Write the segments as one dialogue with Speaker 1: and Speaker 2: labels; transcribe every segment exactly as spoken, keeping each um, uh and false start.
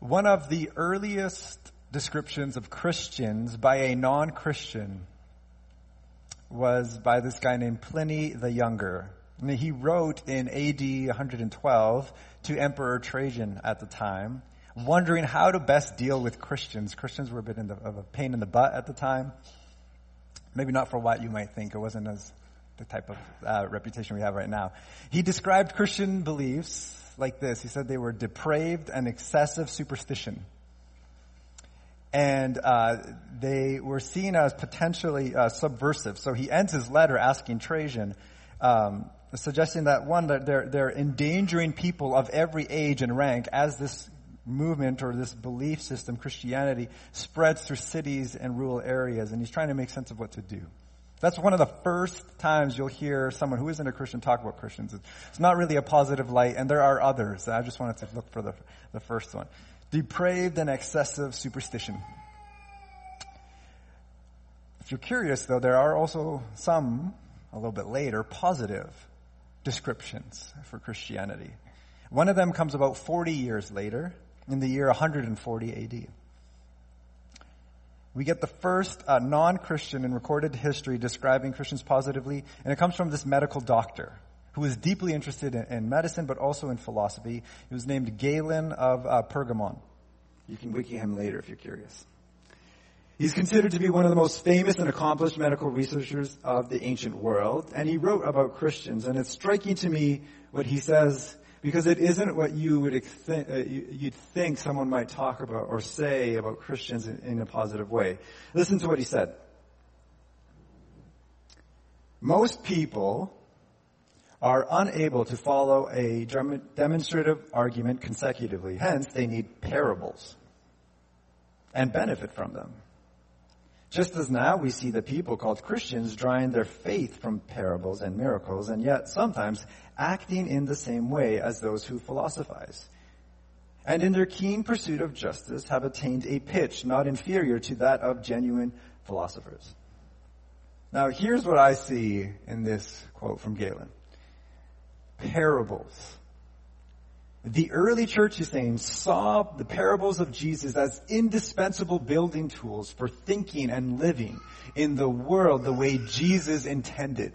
Speaker 1: One of the earliest descriptions of Christians by a non-Christian was by this guy named Pliny the Younger. And he wrote in A D one twelve to Emperor Trajan at the time, wondering how to best deal with Christians. Christians were a bit in the, of a pain in the butt at the time. Maybe not for what you might think. It wasn't as the type of uh, reputation we have right now. He described Christian beliefs like this. He said they were depraved and excessive superstition. And uh, they were seen as potentially uh, subversive. So he ends his letter asking Trajan, um, suggesting that, one, that they're, they're endangering people of every age and rank as this movement or this belief system, Christianity, spreads through cities and rural areas. And he's trying to make sense of what to do. That's one of the first times you'll hear someone who isn't a Christian talk about Christians. It's not really a positive light, and there are others. I just wanted to look for the, the first one. Depraved and excessive superstition. If you're curious, though, there are also some, a little bit later, positive descriptions for Christianity. One of them comes about forty years later, in the year one hundred forty A D. We get the first uh, non-Christian in recorded history describing Christians positively, and it comes from this medical doctor who was deeply interested in, in medicine, but also in philosophy. He was named Galen of uh, Pergamon. You can wiki him later if you're curious. He's considered to be one of the most famous and accomplished medical researchers of the ancient world, and he wrote about Christians. And it's striking to me what he says, because it isn't what you would ex- uh, you'd think someone might talk about or say about Christians in, in a positive way. Listen to what he said. Most people are unable to follow a demonstrative argument consecutively. Hence, they need parables and benefit from them. Just as now we see the people called Christians drawing their faith from parables and miracles, and yet sometimes acting in the same way as those who philosophize. And in their keen pursuit of justice have attained a pitch not inferior to that of genuine philosophers. Now here's what I see in this quote from Galen. Parables. The early church, he's saying, saw the parables of Jesus as indispensable building tools for thinking and living in the world the way Jesus intended.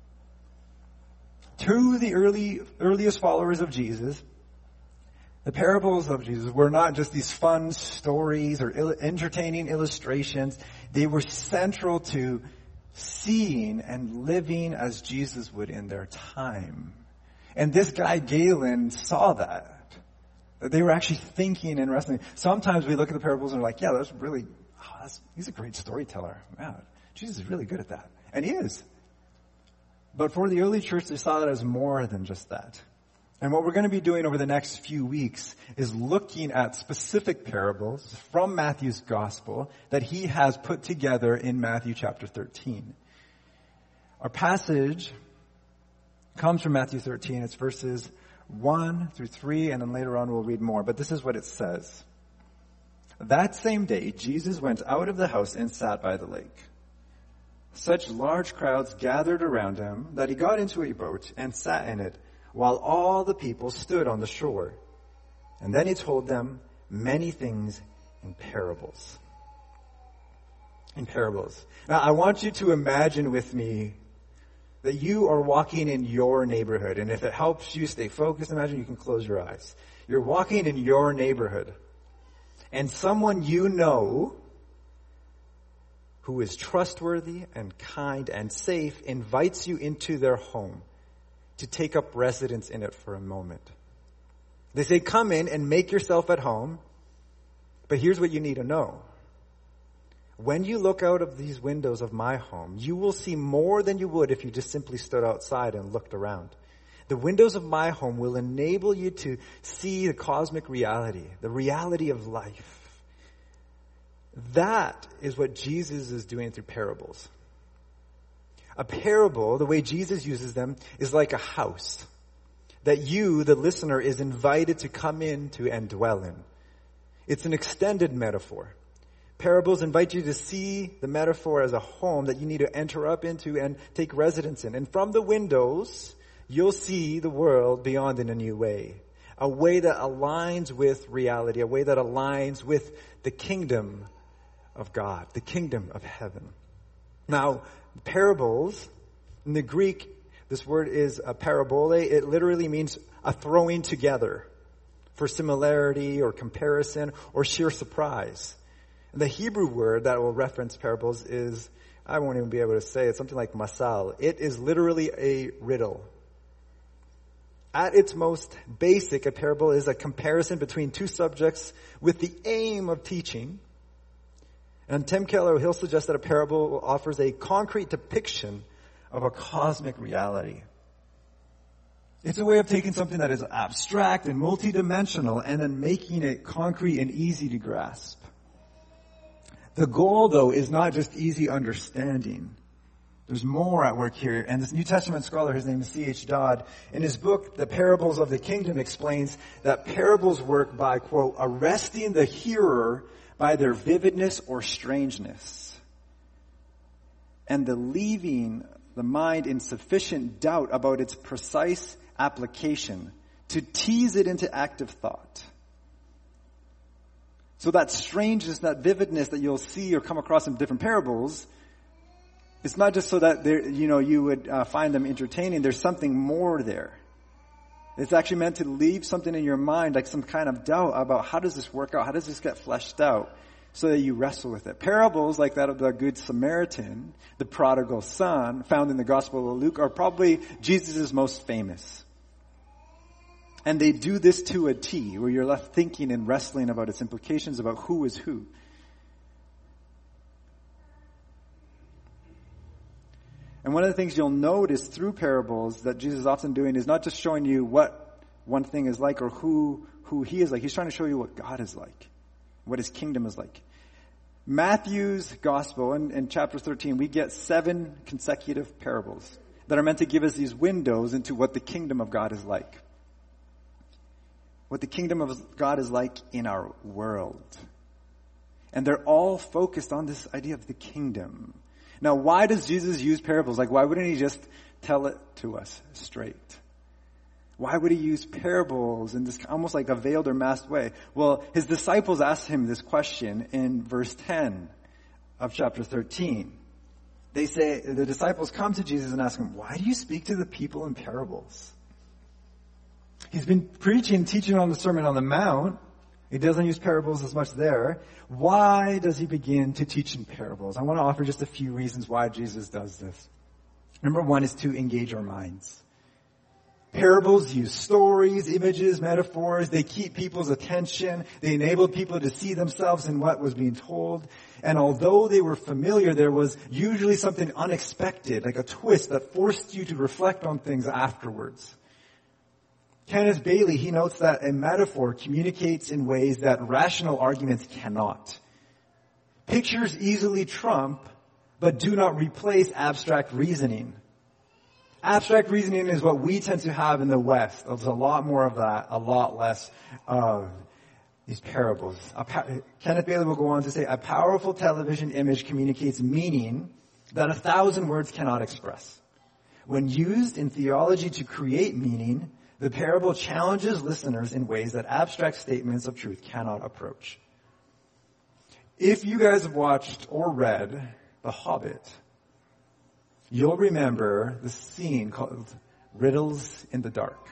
Speaker 1: To the early, earliest followers of Jesus, the parables of Jesus were not just these fun stories or il- entertaining illustrations. They were central to seeing and living as Jesus would in their time. And this guy, Galen, saw that. That they were actually thinking and wrestling. Sometimes we look at the parables and we're like, yeah, that's really, oh, that's, he's a great storyteller. Wow, Jesus is really good at that. And he is. But for the early church, they saw that as more than just that. And what we're going to be doing over the next few weeks is looking at specific parables from Matthew's gospel that he has put together in Matthew chapter thirteen. Our passage comes from Matthew thirteen. It's verses one through three, and then later on we'll read more. But this is what it says. That same day, Jesus went out of the house and sat by the lake. Such large crowds gathered around him that he got into a boat and sat in it, while all the people stood on the shore. And then he told them many things in parables. In parables. Now, I want you to imagine with me that you are walking in your neighborhood. And if it helps you stay focused, imagine you can close your eyes. You're walking in your neighborhood. And someone you know who is trustworthy and kind and safe invites you into their home to take up residence in it for a moment. They say, come in and make yourself at home. But here's what you need to know. When you look out of these windows of my home, you will see more than you would if you just simply stood outside and looked around. The windows of my home will enable you to see the cosmic reality, the reality of life. That is what Jesus is doing through parables. A parable, the way Jesus uses them, is like a house that you, the listener, is invited to come into and dwell in. It's an extended metaphor. Parables invite you to see the metaphor as a home that you need to enter up into and take residence in. And from the windows, you'll see the world beyond in a new way. a way that aligns with reality, a way that aligns with the kingdom of God, the kingdom of heaven. Now, parables, in the Greek, this word is a parabole. It literally means a throwing together for similarity or comparison or sheer surprise. And the Hebrew word that will reference parables is, I won't even be able to say it, something like masal. It is literally a riddle. At its most basic, a parable is a comparison between two subjects with the aim of teaching. And Tim Keller, he'll suggest that a parable offers a concrete depiction of a cosmic reality. It's a way of taking something that is abstract and multidimensional and then making it concrete and easy to grasp. The goal, though, is not just easy understanding. There's more at work here. And this New Testament scholar, his name is C H Dodd, in his book, The Parables of the Kingdom, explains that parables work by, quote, arresting the hearer by their vividness or strangeness, and the leaving the mind in sufficient doubt about its precise application to tease it into active thought. So that strangeness, that vividness that you'll see or come across in different parables, it's not just so that there, you know, you would uh, find them entertaining. There's something more there. It's actually meant to leave something in your mind, like some kind of doubt about how does this work out? How does this get fleshed out? So that you wrestle with it. Parables like that of the Good Samaritan, the prodigal son, found in the Gospel of Luke, are probably Jesus' most famous. And they do this to a T, where you're left thinking and wrestling about its implications, about who is who. And one of the things you'll notice through parables that Jesus is often doing is not just showing you what one thing is like or who, who he is like. He's trying to show you what God is like, what his kingdom is like. Matthew's gospel, in, in chapter thirteen, we get seven consecutive parables that are meant to give us these windows into what the kingdom of God is like. What the kingdom of God is like in our world. And they're all focused on this idea of the kingdom. Now, why does Jesus use parables? Like, why wouldn't he just tell it to us straight? Why would he use parables in this almost like a veiled or masked way? Well, his disciples asked him this question in verse ten of chapter thirteen. They say, the disciples come to Jesus and ask him, why do you speak to the people in parables? He's been preaching, teaching on the Sermon on the Mount. He doesn't use parables as much there. Why does he begin to teach in parables? I want to offer just a few reasons why Jesus does this. Number one is to engage our minds. Parables use stories, images, metaphors. They keep people's attention. They enabled people to see themselves in what was being told. And although they were familiar, there was usually something unexpected, like a twist that forced you to reflect on things afterwards. Kenneth Bailey, he notes that a metaphor communicates in ways that rational arguments cannot. Pictures easily trump, but do not replace abstract reasoning. Abstract reasoning is what we tend to have in the West. There's a lot more of that, a lot less of these parables. Pa- Kenneth Bailey will go on to say, a powerful television image communicates meaning that a thousand words cannot express. When used in theology to create meaning, the parable challenges listeners in ways that abstract statements of truth cannot approach. If you guys have watched or read The Hobbit, you'll remember the scene called Riddles in the Dark.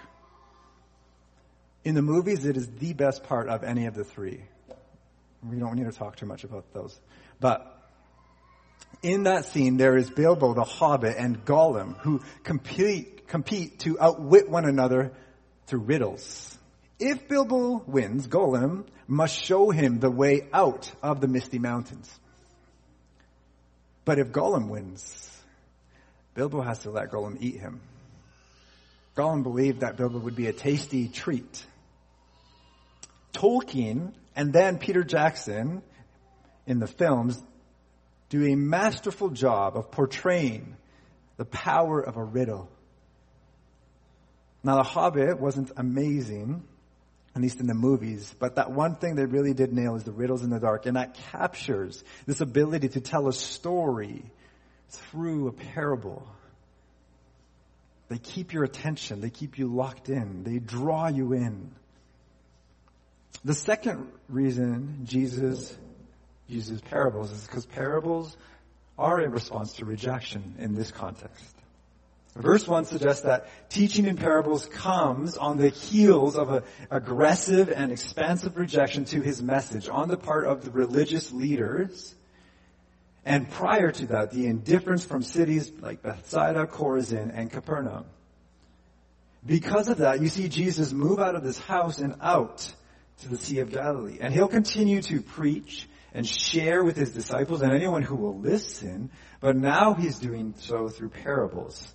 Speaker 1: In the movies, it is the best part of any of the three. We don't need to talk too much about those. But in that scene, there is Bilbo the Hobbit and Gollum who compete, compete to outwit one another through riddles. If Bilbo wins, Gollum must show him the way out of the Misty Mountains. But if Gollum wins, Bilbo has to let Gollum eat him. Gollum believed that Bilbo would be a tasty treat. Tolkien and then Peter Jackson in the films do a masterful job of portraying the power of a riddle. Now, The Hobbit wasn't amazing, at least in the movies, but that one thing they really did nail is the riddles in the dark, and that captures this ability to tell a story through a parable. They keep your attention. They keep you locked in. They draw you in. The second reason Jesus uses parables is because parables are a response to rejection in this context. Verse one suggests that teaching in parables comes on the heels of an aggressive and expansive rejection to his message on the part of the religious leaders. And prior to that, the indifference from cities like Bethsaida, Chorazin, and Capernaum. Because of that, you see Jesus move out of this house and out to the Sea of Galilee. And he'll continue to preach and share with his disciples and anyone who will listen, but now he's doing so through parables.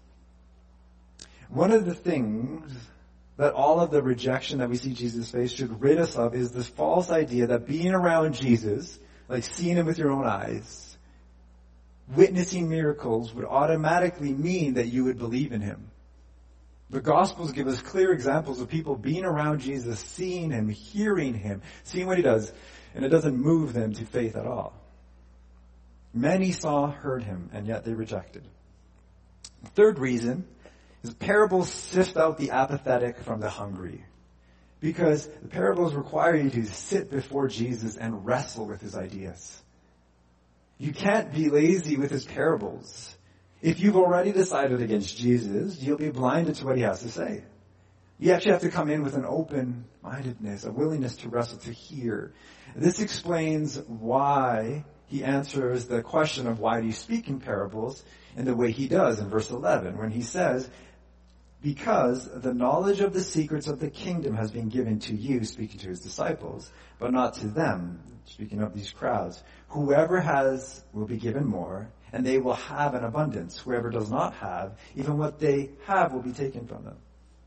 Speaker 1: One of the things that all of the rejection that we see Jesus face should rid us of is this false idea that being around Jesus, like seeing him with your own eyes, witnessing miracles would automatically mean that you would believe in him. The Gospels give us clear examples of people being around Jesus, seeing him, hearing him, seeing what he does, and it doesn't move them to faith at all. Many saw, heard him, and yet they rejected. The third reason is parables sift out the apathetic from the hungry. Because the parables require you to sit before Jesus and wrestle with his ideas. You can't be lazy with his parables. If you've already decided against Jesus, you'll be blinded to what he has to say. You actually have to come in with an open-mindedness, a willingness to wrestle, to hear. This explains why he answers the question of why do you speak in parables in the way he does in verse eleven, when he says, because the knowledge of the secrets of the kingdom has been given to you, speaking to his disciples, but not to them, speaking of these crowds. Whoever has will be given more, and they will have an abundance. Whoever does not have, even what they have will be taken from them.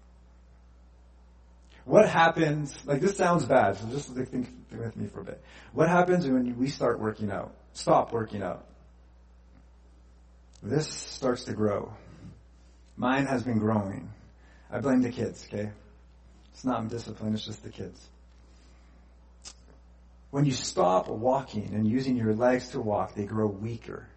Speaker 1: What happens, like this sounds bad, so just think, think with me for a bit. What happens when we start working out, stop working out? This starts to grow. Mine has been growing. I blame the kids, okay? It's not discipline, it's just the kids. When you stop walking and using your legs to walk, they grow weaker.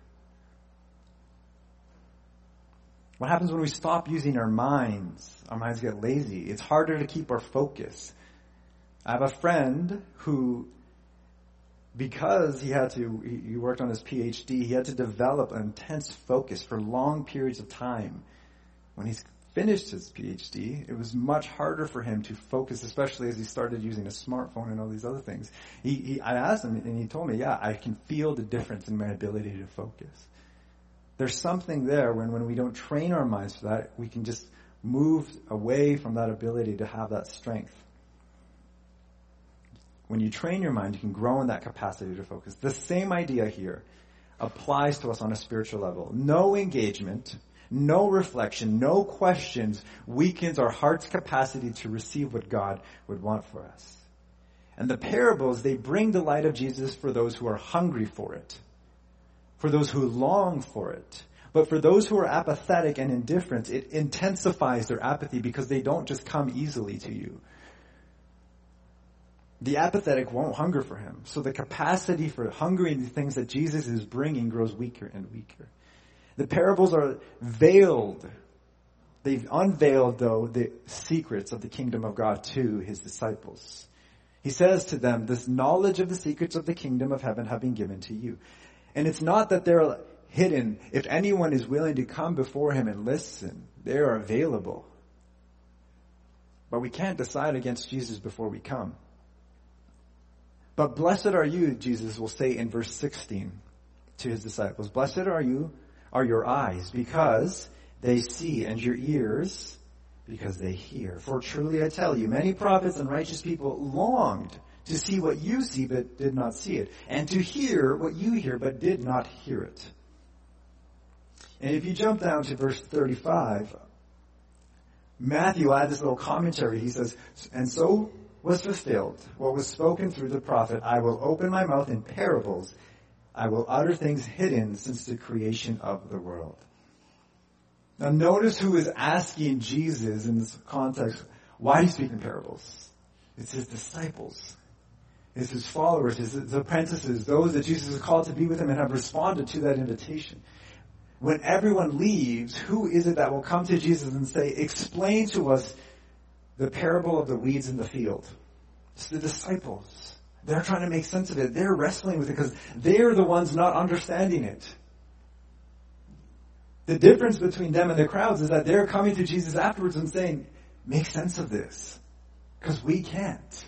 Speaker 1: What happens when we stop using our minds? Our minds get lazy. It's harder to keep our focus. I have a friend who, because he had to, he worked on his P H D, he had to develop an intense focus for long periods of time. When he's finished his P H D, it was much harder for him to focus, especially as he started using a smartphone and all these other things. He, he, I asked him, and he told me, yeah, I can feel the difference in my ability to focus. There's something there when, when we don't train our minds for that, we can just move away from that ability to have that strength. When you train your mind, you can grow in that capacity to focus. The same idea here applies to us on a spiritual level. No engagement, no reflection, no questions weakens our heart's capacity to receive what God would want for us. And the parables, they bring the light of Jesus for those who are hungry for it, for those who long for it. But for those who are apathetic and indifferent, it intensifies their apathy because they don't just come easily to you. The apathetic won't hunger for him. So the capacity for hungering the things that Jesus is bringing grows weaker and weaker. The parables are veiled. They've unveiled, though, the secrets of the kingdom of God to his disciples. He says to them, this knowledge of the secrets of the kingdom of heaven have been given to you. And it's not that they're hidden. If anyone is willing to come before him and listen, they are available. But we can't decide against Jesus before we come. But blessed are you, Jesus will say in verse sixteen to his disciples, blessed are you, are your eyes, because they see, and your ears, because they hear. For truly I tell you, many prophets and righteous people longed to see what you see, but did not see it, and to hear what you hear, but did not hear it. And if you jump down to verse thirty-five, Matthew adds this little commentary. He says, and so was fulfilled what was spoken through the prophet, I will open my mouth in parables, I will utter things hidden since the creation of the world. Now notice who is asking Jesus in this context, why do you speak in parables? It's his disciples. It's his followers, his, his apprentices, those that Jesus has called to be with him and have responded to that invitation. When everyone leaves, who is it that will come to Jesus and say, explain to us the parable of the weeds in the field? It's the disciples. They're trying to make sense of it. They're wrestling with it because they're the ones not understanding it. The difference between them and the crowds is that they're coming to Jesus afterwards and saying, make sense of this. Because we can't.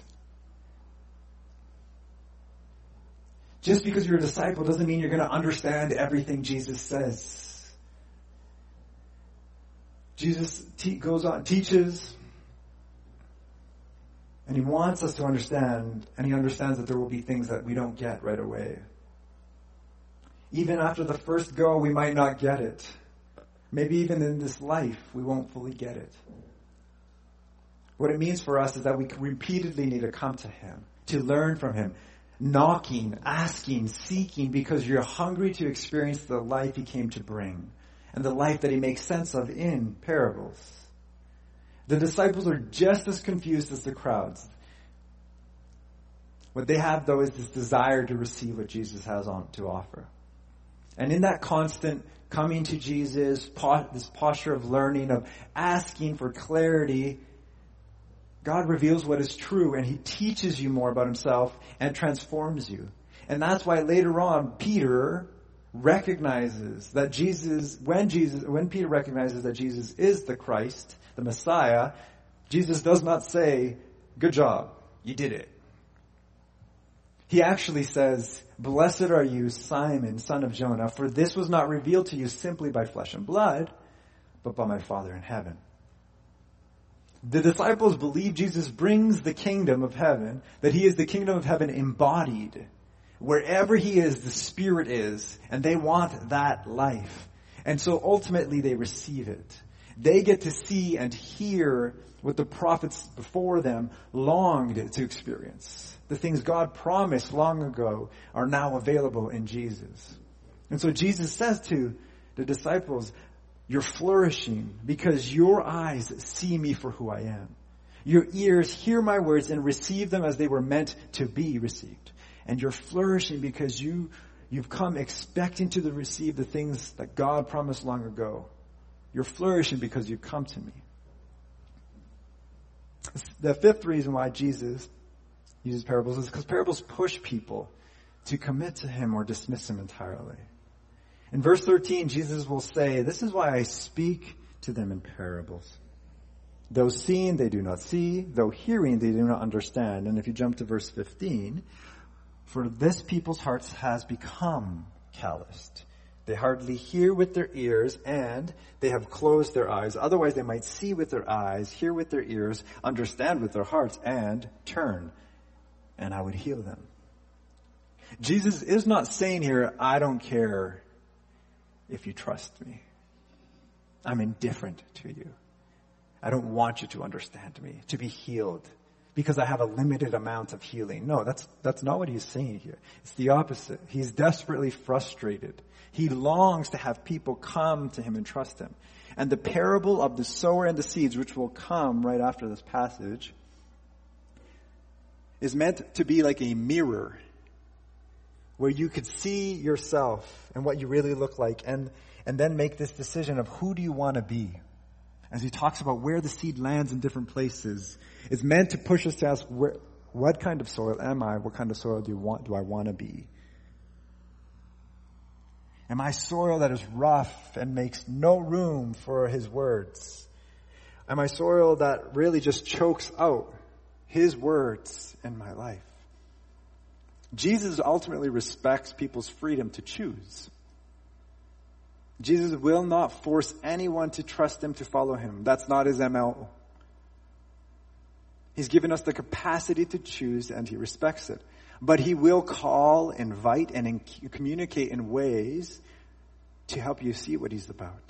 Speaker 1: Just because you're a disciple doesn't mean you're going to understand everything Jesus says. Jesus te- goes on, teaches, and he wants us to understand, and he understands that there will be things that we don't get right away. Even after the first go, we might not get it. Maybe even in this life, we won't fully get it. What it means for us is that we repeatedly need to come to him, to learn from him, knocking, asking, seeking, because you're hungry to experience the life he came to bring, and the life that he makes sense of in parables. The disciples are just as confused as the crowds. What they have, though, is this desire to receive what Jesus has on to offer. And in that constant coming to Jesus, this posture of learning, of asking for clarity, God reveals what is true, and he teaches you more about himself and transforms you. And that's why later on, Peter recognizes that Jesus, when Jesus, when Peter recognizes that Jesus is the Christ, the Messiah, Jesus does not say, good job, you did it. He actually says, blessed are you, Simon, son of Jonah, for this was not revealed to you simply by flesh and blood, but by my Father in heaven. The disciples believe Jesus brings the kingdom of heaven, that he is the kingdom of heaven embodied. Wherever he is, the Spirit is, and they want that life. And so ultimately they receive it. They get to see and hear what the prophets before them longed to experience. The things God promised long ago are now available in Jesus. And so Jesus says to the disciples, you're flourishing because your eyes see me for who I am. Your ears hear my words and receive them as they were meant to be received. And you're flourishing because you, you've come expecting to receive the things that God promised long ago. You're flourishing because you've come to me. The fifth reason why Jesus uses parables is because parables push people to commit to him or dismiss him entirely. In verse thirteen, Jesus will say, this is why I speak to them in parables. Though seeing, they do not see. Though hearing, they do not understand. And if you jump to verse fifteen, for this people's hearts has become calloused. They hardly hear with their ears, and they have closed their eyes. Otherwise, they might see with their eyes, hear with their ears, understand with their hearts, and turn, and I would heal them. Jesus is not saying here, I don't care if you trust me. I'm indifferent to you. I don't want you to understand me, to be healed, because I have a limited amount of healing. No, that's that's not what he's saying here. It's the opposite. He's desperately frustrated. He longs to have people come to him and trust him. And the parable of the sower and the seeds, which will come right after this passage, is meant to be like a mirror where you could see yourself and what you really look like, and, and then make this decision of who do you want to be. As he talks about where the seed lands in different places, it's meant to push us to ask, where, what kind of soil am I? What kind of soil do you want? Do I want to be? Am I soil that is rough and makes no room for his words? Am I soil that really just chokes out his words in my life? Jesus ultimately respects people's freedom to choose. Jesus will not force anyone to trust him, to follow him. That's not his M O. He's given us the capacity to choose, and he respects it. But he will call, invite, and in- communicate in ways to help you see what he's about.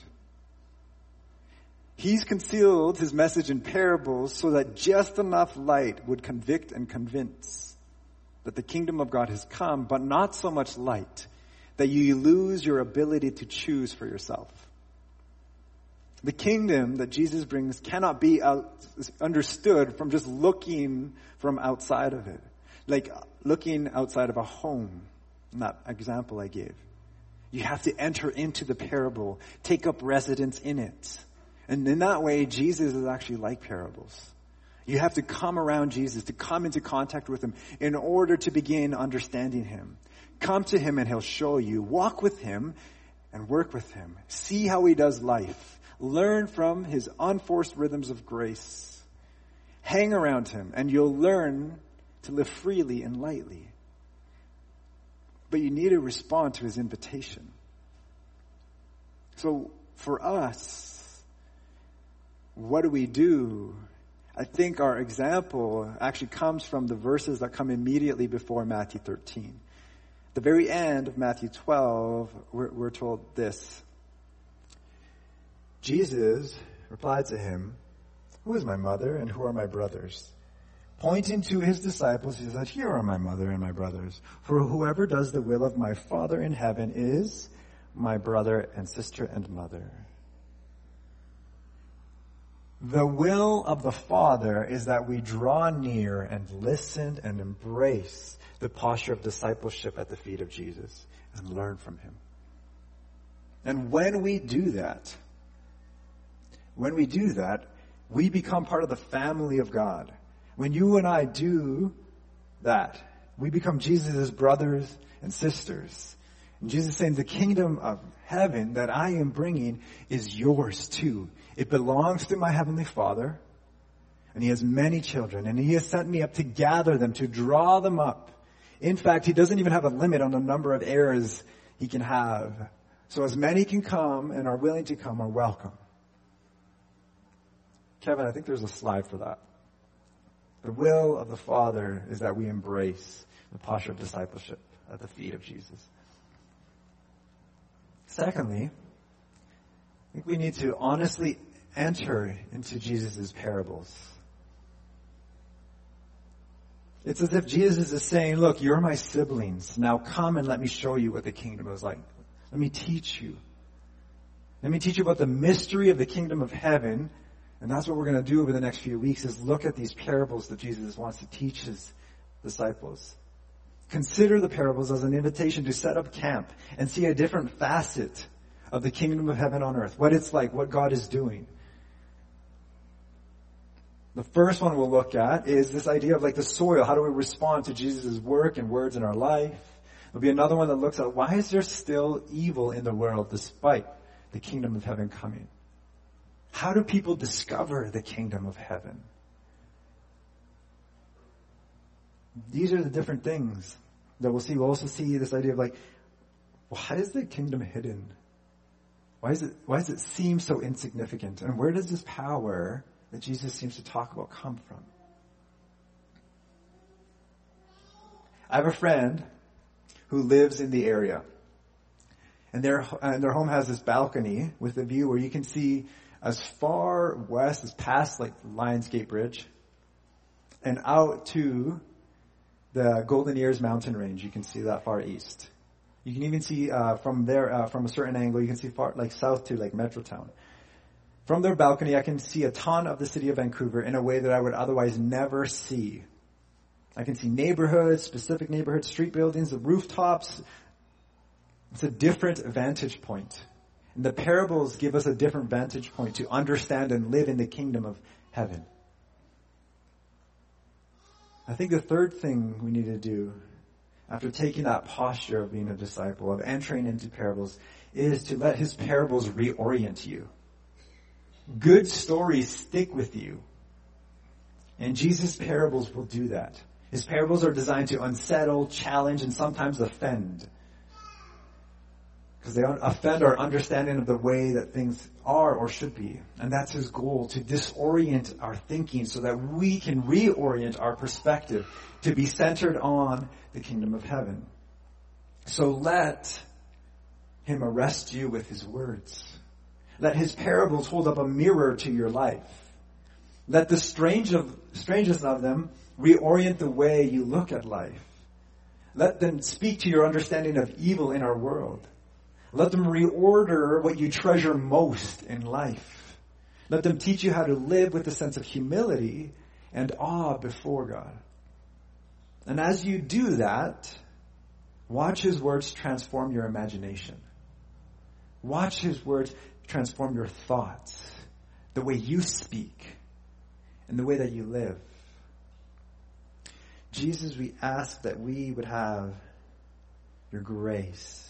Speaker 1: He's concealed his message in parables so that just enough light would convict and convince that the kingdom of God has come, but not so much light that you lose your ability to choose for yourself. The kingdom that Jesus brings cannot be out, understood from just looking from outside of it. Like looking outside of a home, in that example I gave. You have to enter into the parable, take up residence in it. And in that way, Jesus is actually like parables. You have to come around Jesus, to come into contact with him in order to begin understanding him. Come to him and he'll show you. Walk with him and work with him. See how he does life. Learn from his unforced rhythms of grace. Hang around him and you'll learn to live freely and lightly. But you need to respond to his invitation. So for us, what do we do? I think our example actually comes from the verses that come immediately before Matthew thirteen. At the very end of Matthew twelve, we're, we're told this. Jesus replied to him, "Who is my mother and who are my brothers?" Pointing to his disciples, he said, "Here are my mother and my brothers. For whoever does the will of my Father in heaven is my brother and sister and mother." The will of the Father is that we draw near and listen and embrace the posture of discipleship at the feet of Jesus and learn from him. And when we do that, when we do that, we become part of the family of God. When you and I do that, we become Jesus' brothers and sisters. And Jesus is saying the kingdom of heaven that I am bringing is yours too. It belongs to my heavenly Father, and he has many children, and he has sent me up to gather them, to draw them up. In fact, he doesn't even have a limit on the number of heirs he can have. So as many can come and are willing to come are welcome. Kevin, I think there's a slide for that. The will of the Father is that we embrace the posture of discipleship at the feet of Jesus. Secondly, I think we need to honestly enter into Jesus' parables. It's as if Jesus is saying, look, you're my siblings. Now come and let me show you what the kingdom is like. Let me teach you. Let me teach you about the mystery of the kingdom of heaven. And that's what we're going to do over the next few weeks, is look at these parables that Jesus wants to teach his disciples. Consider the parables as an invitation to set up camp and see a different facet of the kingdom of heaven on earth, what it's like, what God is doing. The first one we'll look at is this idea of like the soil. How do we respond to Jesus' work and words in our life? There'll be another one that looks at why is there still evil in the world despite the kingdom of heaven coming? How do people discover the kingdom of heaven? These are the different things that we'll see. We'll also see this idea of like, why is the kingdom hidden? Why is it, why does it seem so insignificant? And where does this power that Jesus seems to talk about come from? I have a friend who lives in the area. And their, and their home has this balcony with a view where you can see as far west as past like Lionsgate Bridge and out to the Golden Ears mountain range. You can see that far east. You can even see uh, from there, uh, from a certain angle, you can see far like south to like Metrotown. From their balcony, I can see a ton of the city of Vancouver in a way that I would otherwise never see. I can see neighborhoods, specific neighborhoods, street buildings, the rooftops. It's a different vantage point. And the parables give us a different vantage point to understand and live in the kingdom of heaven. I think the third thing we need to do after taking that posture of being a disciple, of entering into parables, is to let his parables reorient you. Good stories stick with you. And Jesus' parables will do that. His parables are designed to unsettle, challenge, and sometimes offend. Because they offend our understanding of the way that things are or should be. And that's his goal, to disorient our thinking so that we can reorient our perspective to be centered on the kingdom of heaven. So let him arrest you with his words. Let his parables hold up a mirror to your life. Let the strange of, strangeness of them reorient the way you look at life. Let them speak to your understanding of evil in our world. Let them reorder what you treasure most in life. Let them teach you how to live with a sense of humility and awe before God. And as you do that, watch his words transform your imagination. Watch his words transform your thoughts, the way you speak. in the way that you live. Jesus, we ask that we would have your grace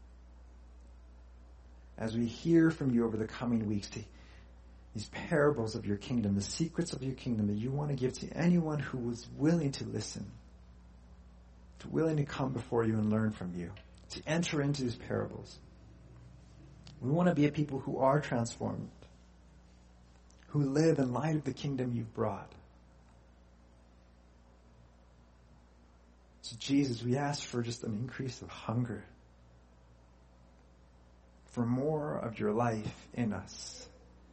Speaker 1: as we hear from you over the coming weeks, to these parables of your kingdom, the secrets of your kingdom that you want to give to anyone who was willing to listen, to willing to come before you and learn from you, to enter into these parables. We want to be a people who are transformed, who live in light of the kingdom you've brought. So Jesus, we ask for just an increase of hunger, for more of your life in us.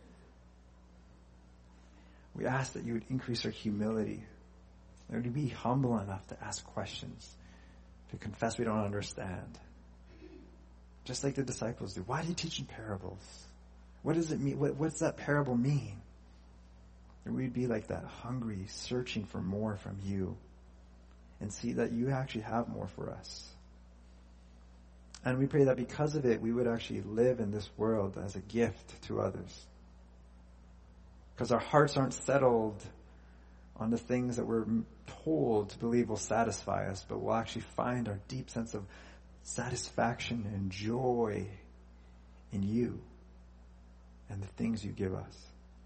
Speaker 1: We ask that you would increase our humility, that we would be humble enough to ask questions, to confess we don't understand. Just like the disciples do. Why do you teach in parables? What does it mean? What, what's that parable mean? That we'd be like that, hungry, searching for more from you, and see that you actually have more for us. And we pray that because of it, we would actually live in this world as a gift to others. Because our hearts aren't settled on the things that we're told to believe will satisfy us, but we'll actually find our deep sense of satisfaction and joy in you and the things you give us.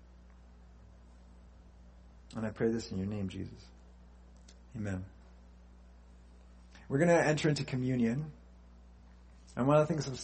Speaker 1: And I pray this in your name, Jesus. Amen. We're going to enter into communion. And one of the things